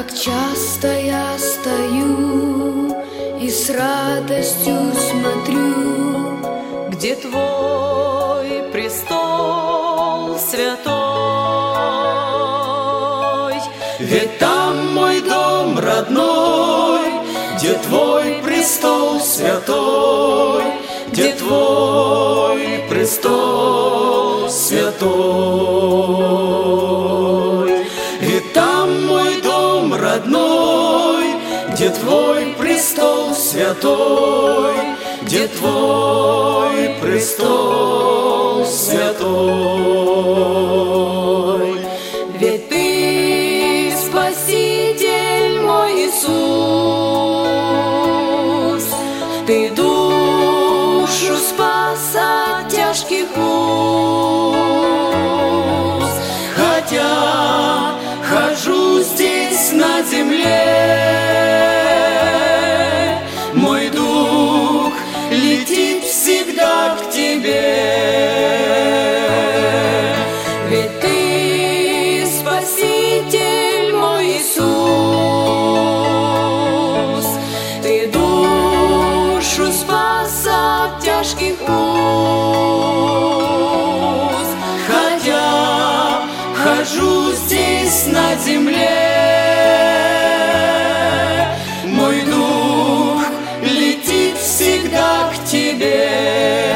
Как часто я стою и с радостью смотрю, где Твой престол святой. Ведь там мой дом родной, где Твой престол святой, где Твой престол святой. Ведь там мой дом родной, где Твой престол святой, где Твой престол святой. ведь Ты Спаситель мой Иисус, Ты душу спас от тяжких уз. Хотя хожу здесь на земле, мой дух летит всегда к Тебе. Ведь Ты Спаситель мой Иисус, Ты душу спас от тяжких уз. Хотя хожу здесь на земле, мой дух летит всегда к Тебе.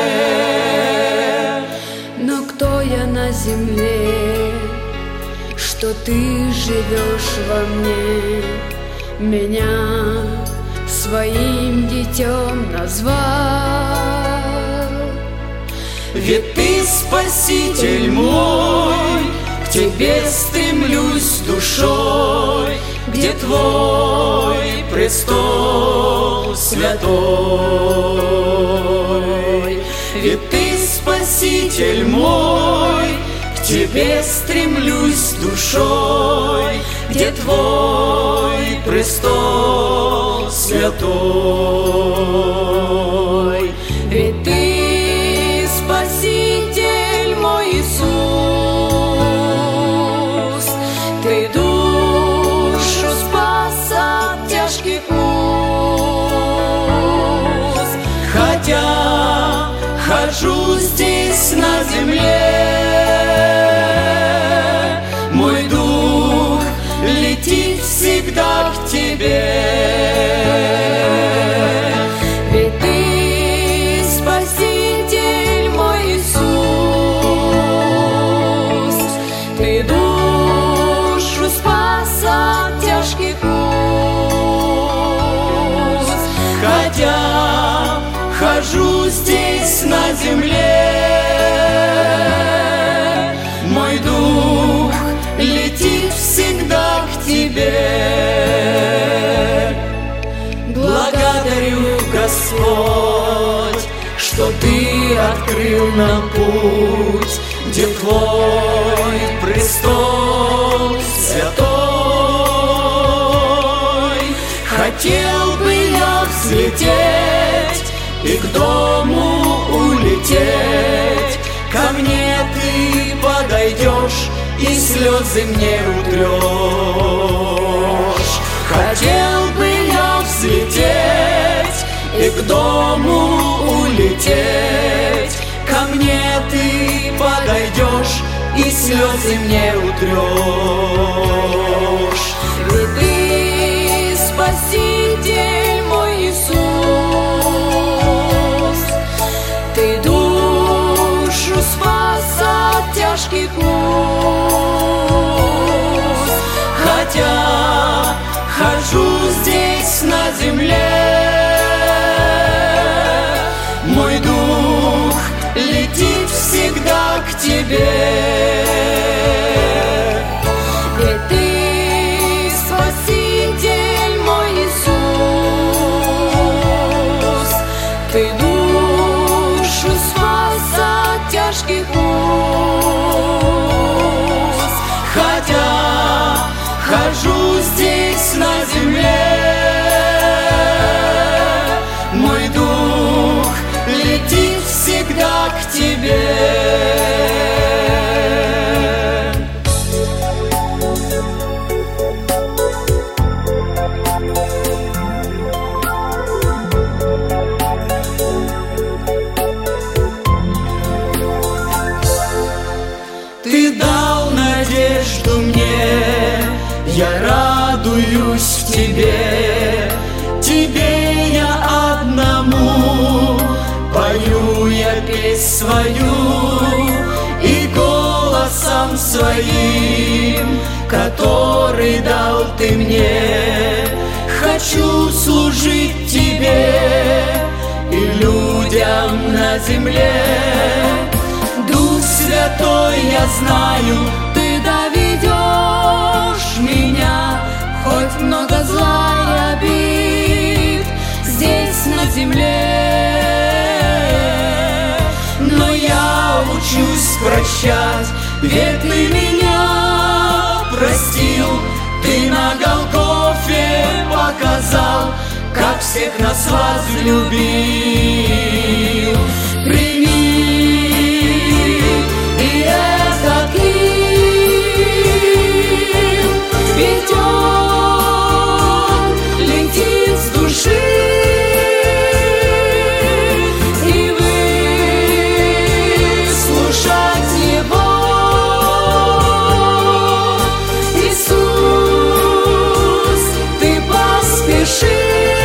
Но кто я на земле, что Ты живешь во мне, меня своим детем назвал? Ведь Ты Спаситель мой, к Тебе стремлюсь душой, где Твой престол святой. Ведь Ты Спаситель мой, к Тебе стремлюсь душой, где Твой престол святой. Ведь Ты Спаситель мой Иисус, Ты душу спас от тяжких уз. Хотя хожу здесь на земле, мой дух летит всегда к Тебе. Ведь Ты Спаситель мой Иисус, Ты душу спас от тяжких уз. Хотя хожу здесь на земле, мой дух летит всегда к Тебе. Благодарю, Господь, что Ты открыл нам путь, где Твой престол святой. Хотел бы я взлететь и к дому улететь, ко мне Ты подойдешь и слезы мне утрешь. Хотел бы я взлететь и к дому улететь, ко мне Ты подойдешь и слезы мне утрешь. Ведь Ты Спаситель мой Иисус, Ты душу спас от тяжких уз. Хотя хожу здесь на земле, мой дух летит всегда к Тебе. Ведь Ты Спаситель мой Иисус, Ты душу спас от тяжких уз. Хотя хожу здесь на земле, мой дух летит всегда к Тебе. Ты дал надежду мне, я радуюсь в Тебе. Тебе я одному пою я песнь свою, и голосом своим, который дал Ты мне, хочу служить Тебе и людям на земле. Дух Святой, я знаю, Ты доведешь меня, хоть много зла и обид здесь на земле. Но я учусь прощать, ведь Ты меня простил. Ты на Голгофе показал, как всех нас возлюбил. Прими и этот гимн, ведь он летит с души, и выслушать его, Иисус, Ты поспеши.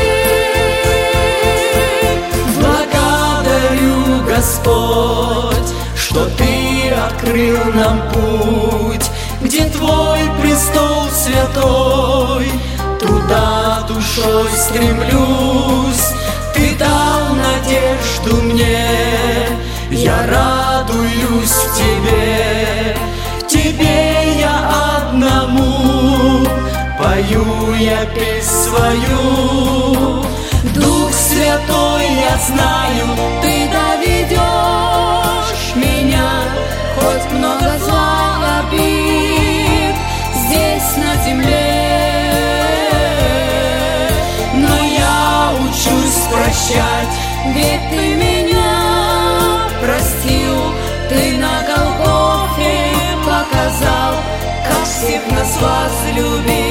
Благодарю, Господь, что Ты открыл нам путь, где Твой престол святой, туда душой стремлюсь. Ты дал надежду мне, я радуюсь в Тебе. В Тебе я одному пою я песнь свою. Дух Святой, я знаю, Ты доведешь меня, хоть много зла и обид здесь на земле. но я учусь прощать, Ведь Ты меня простил, Ты на Голгофе показал, как всех нас возлюбил.